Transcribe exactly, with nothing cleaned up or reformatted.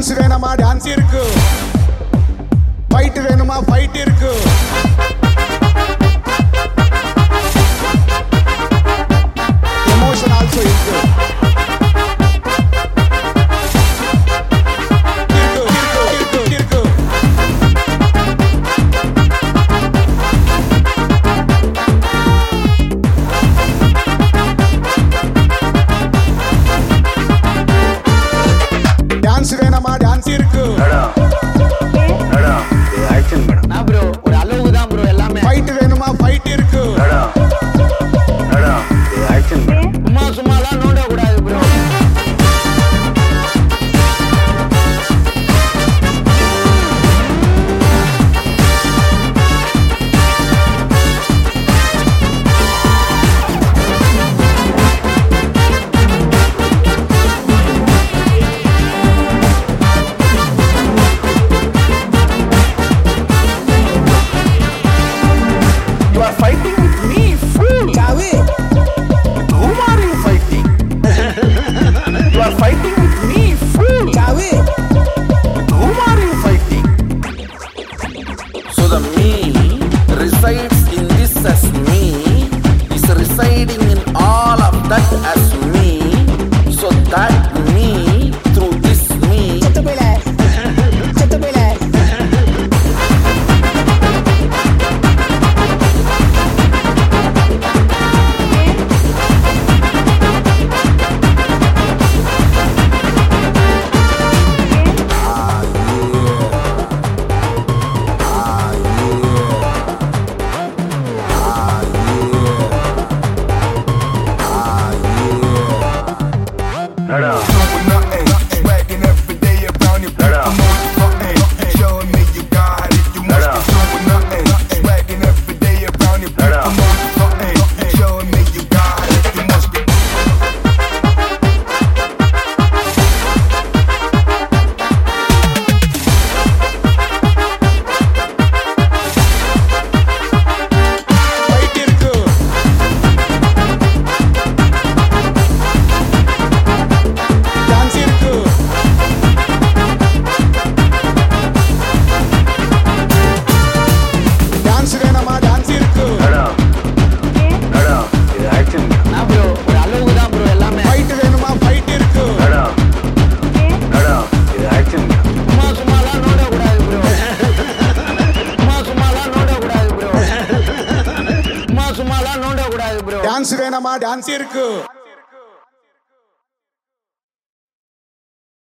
Dance வேணுமா dance இருக்கு, fight வேணுமா ஃபைட் இருக்கு, எமோஷன் ஆல்சோ இருக்கு. டான்ஸ் வேணுமா டான்ஸ் இருக்கு, ஆக்ஷன் மேடம். நான் ப்ரோ ஒரு அளவுக்கு தான் ப்ரோ எல்லாமே. ஃபைட் வேணுமா ஃபைட் இருக்கு, ஆக்ஷன் மேடம். சும்மா சும்மாலாம் நோண்ட கூடாது bro. You are fighting with me, fool. With whom are you fighting? You are fighting with me, fool. With whom are you fighting? So the me resides in this as me, is residing in all of that as me. So that me through this me. Doing nothing, swagging every day around your block. I'm on something, showing me you got it. You must be doing nothing, swagging every day around your block. I'm on something, showing me you got it. You must be. Fight இருக்கு, dance இருக்கு, dance வேணுமா dance இருக்கு, action. நான் bro ஒரு அளவுக்கு தான் bro எல்லாமே. Fight வேணுமா ஃபைட் இருக்கு, ஆக்ஷன். சும்மா சும்மாலாம் நோண்ட கூடாது ப்ரோ. சும்மா சும்மாலாம் நோண்ட கூடாது ப்ரோ. சும்மா சும்மாலாம் நோண்ட கூடாது ப்ரோ. டான்ஸ் வேணுமா டான்ஸ் இருக்கு.